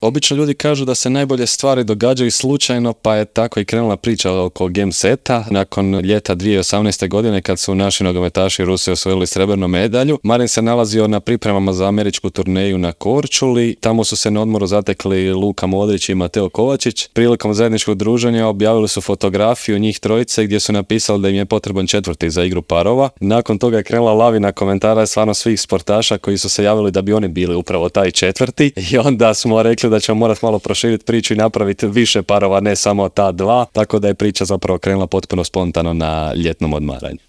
Obično ljudi kažu da se najbolje stvari događaju slučajno, pa je tako i krenula priča oko Game Seta. Nakon ljeta 2018. godine, kad su naši nogometaši Rusi osvojili srebrnu medalju, Marin se nalazio na pripremama za američku turneju na Korčuli. Tamo su se na odmoru zatekli Luka Modrić i Mateo Kovačić. Prilikom zajedničkog druženja objavili su fotografiju njih trojice gdje su napisali da im je potreban četvrti za igru parova. Nakon toga je krenula lavina komentara stvarno svih sportaša koji su se javili da bi oni bili upravo taj četvrti, i onda smo rekli da ćemo morati malo proširiti priču i napraviti više parova, ne samo ta dva, tako da je priča zapravo krenula potpuno spontano na ljetnom odmaranju.